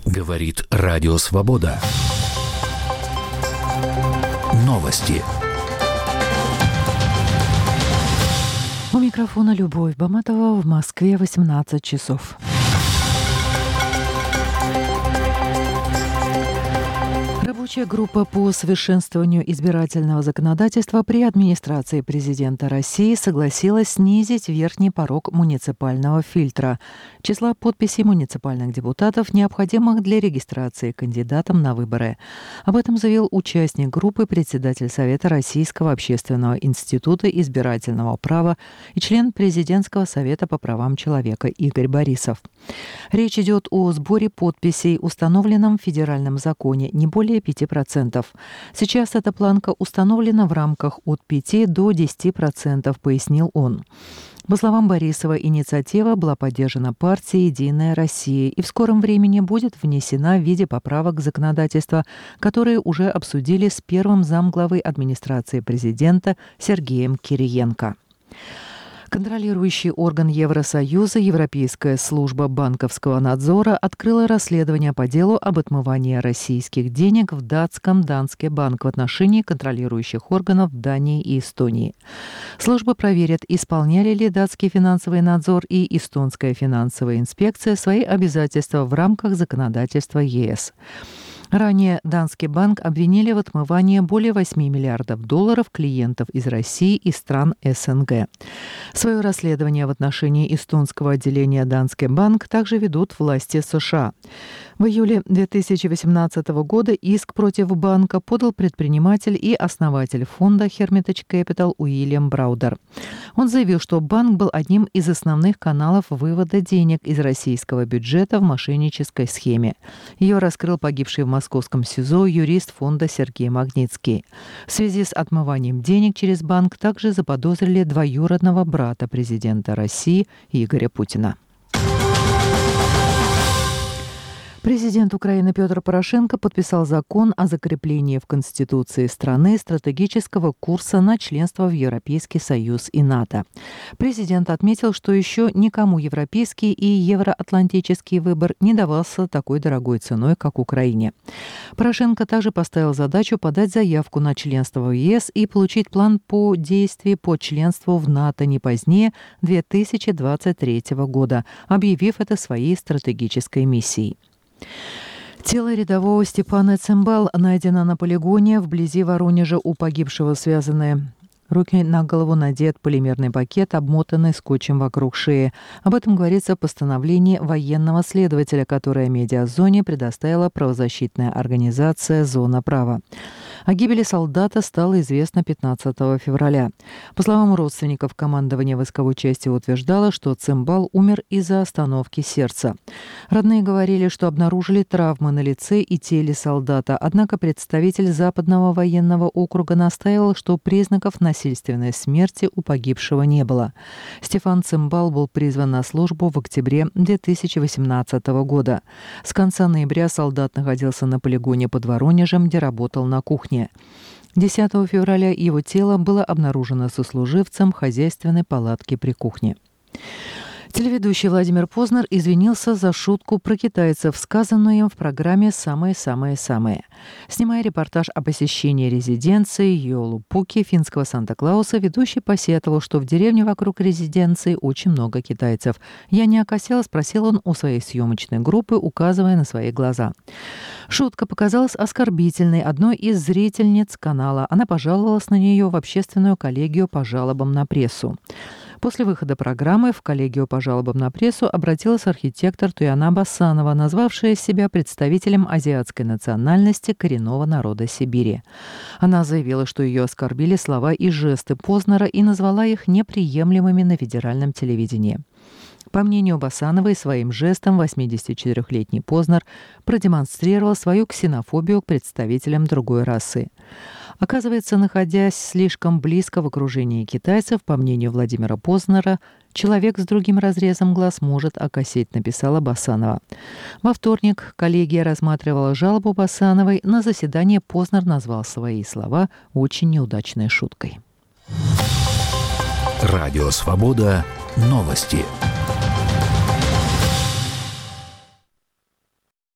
Говорит Радио Свобода. Новости. У микрофона Любовь Баматова. В Москве 18 часов. Рабочая группа по совершенствованию избирательного законодательства при администрации президента России согласилась снизить верхний порог муниципального фильтра числа подписей муниципальных депутатов, необходимых для регистрации кандидатом на выборы. Об этом заявил участник группы, председатель Совета Российского общественного института избирательного права и член Президентского совета по правам человека Игорь Борисов. Речь идет о сборе подписей, установленном в федеральном законе, не более 5%. Сейчас эта планка установлена в рамках от 5 до 10%, пояснил он. По словам Борисова, инициатива была поддержана партией «Единая Россия» и в скором времени будет внесена в виде поправок законодательства, которые уже обсудили с первым замглавы администрации президента Сергеем Кириенко. Контролирующий орган Евросоюза Европейская служба банковского надзора открыла расследование по делу об отмывании российских денег в датском Danske Bank в отношении контролирующих органов Дании и Эстонии. Служба проверит, исполняли ли датский финансовый надзор и эстонская финансовая инспекция свои обязательства в рамках законодательства ЕС. Ранее Danske Bank обвинили в отмывании более 8 миллиардов долларов клиентов из России и стран СНГ. Свое расследование в отношении эстонского отделения Danske Bank также ведут власти США. В июле 2018 года иск против банка подал предприниматель и основатель фонда Hermitage Capital Уильям Браудер. Он заявил, что банк был одним из основных каналов вывода денег из российского бюджета в мошеннической схеме. Ее раскрыл погибший в московском СИЗО юрист фонда Сергей Магнитский. В связи с отмыванием денег через банк также заподозрили двоюродного брата президента России Игоря Путина. Президент Украины Петр Порошенко подписал закон о закреплении в Конституции страны стратегического курса на членство в Европейский Союз и НАТО. Президент отметил, что еще никому европейский и евроатлантический выбор не давался такой дорогой ценой, как Украине. Порошенко также поставил задачу подать заявку на членство в ЕС и получить план по действий по членству в НАТО не позднее 2023 года, объявив это своей стратегической миссией. Тело рядового Степана Цимбал найдено на полигоне вблизи Воронежа. У погибшего связанные руки, на голову надет полимерный пакет, обмотанный скотчем вокруг шеи. Об этом говорится в постановлении военного следователя, которое медиазоне предоставила правозащитная организация «Зона права». О гибели солдата стало известно 15 февраля. По словам родственников, командование войсковой части утверждало, что Цимбал умер из-за остановки сердца. Родные говорили, что обнаружили травмы на лице и теле солдата, однако представитель Западного военного округа настаивал, что признаков насильственной смерти у погибшего не было. Стефан Цимбал был призван на службу в октябре 2018 года. С конца ноября солдат находился на полигоне под Воронежем, где работал на кухне. 10 февраля его тело было обнаружено сослуживцем хозяйственной палатки при кухне. Телеведущий Владимир Познер извинился за шутку про китайцев, сказанную им в программе «Самые-самые-самые». Снимая репортаж о посещении резиденции Йолупуки финского Санта-Клауса, ведущий посетовал, что в деревне вокруг резиденции очень много китайцев. «Я не окосел?» — спросил он у своей съемочной группы, указывая на свои глаза. Шутка показалась оскорбительной одной из зрительниц канала. Она пожаловалась на нее в общественную коллегию по жалобам на прессу. После выхода программы в коллегию по жалобам на прессу обратилась архитектор Туяна Басанова, назвавшая себя представителем азиатской национальности коренного народа Сибири. Она заявила, что ее оскорбили слова и жесты Познера и назвала их неприемлемыми на федеральном телевидении. По мнению Басановой, своим жестом 84-летний Познер продемонстрировал свою ксенофобию к представителям другой расы. Оказывается, находясь слишком близко в окружении китайцев, по мнению Владимира Познера, человек с другим разрезом глаз может окосеть, написала Басанова. Во вторник коллегия рассматривала жалобу Басановой. На заседании Познер назвал свои слова очень неудачной шуткой. Радио «Свобода». Новости.